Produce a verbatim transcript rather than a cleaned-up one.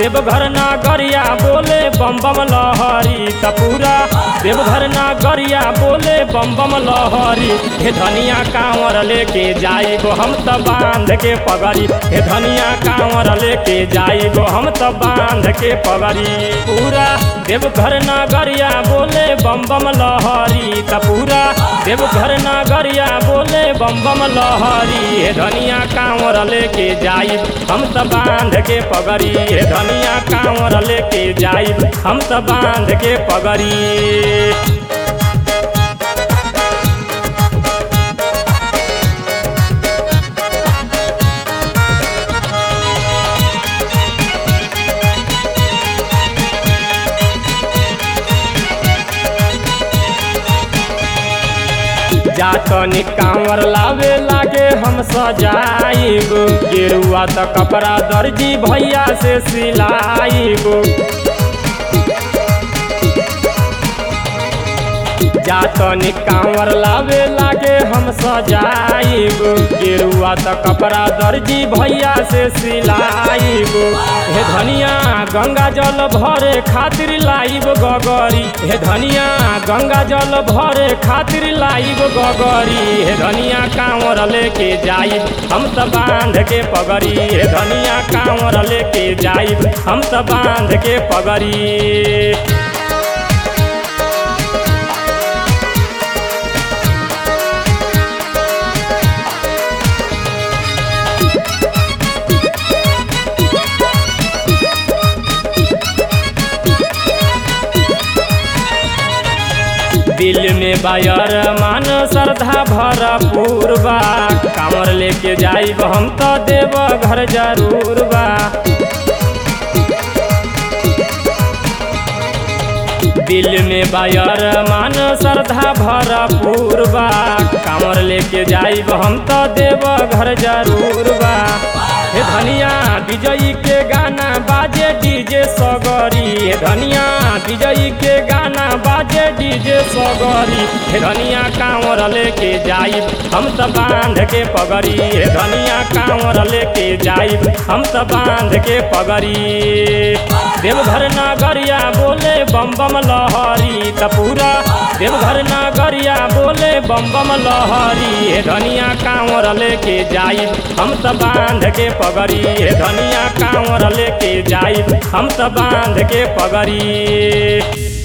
देवघर नगरिया बोले बम बम लहरी त पूरा देवघर नगरिया बोले बम बम लहरी। हे धनिया कांवर लेके जाइबो हम त बांध के पगड़ी, हे धनिया कांवर लेके जाइबो हम त बांध के पगड़ी। पूरा देवघर नगरिया बोले बम बम लहरी त पूरा देवघर नगरिया बोले बम बम लहरी। हे धनिया कांवर लेके जाइब हम त बांध के पगड़ी, हे धनिया कांवर लेके जाइब हम त बांध के पगड़ी। जातनी कांवर लावे लागे हम सजाइब, गेरुआ त कपड़ा दर्जी भैया से सिलाइब। जातनी कांवर लावे लागे हम सजाइब, गेरुआ त कपड़ा दर्जी भैया से सिलाइब। हे धनिया गंगा जल भरे खातिर लाइब गगरी, हे धनिया गंगा जल भरे खातिर लाइब गगरी। हे धनिया कांवर लेके जाइब हम त बांध के पगड़ी, हे धनिया कांवर लेके जाइब हम त बांध के पगड़ी। दिल में बायर मान श्रद्धा भरपूर बा, कांवर लेके जाइब हम त देवघर जरूर बा। दिल में बायर मान श्रद्धा भरपूर बा, कांवर लेके जाइब हम त देवघर जरूर बा। हे धनिया विजयी के गाना बाजे डीजे सगरी, हे धनिया विजयी के गाना बाजे डीजे सगरी। हे धनिया कांवर लेके जाइब हम त बांध के पगड़ी, हे धनिया कांवर लेके जाइब हम त बांध के पगड़ी। देवघर नगरिया बोले बम बम लहरी त पूरा देवघर नगरिया बोले बम बम लहरी। हे धनिया कांवर लेके जाइब हम त बांध के पगड़ी, हे धनिया कांवर लेके जाइब हम त बांध के पगड़ी।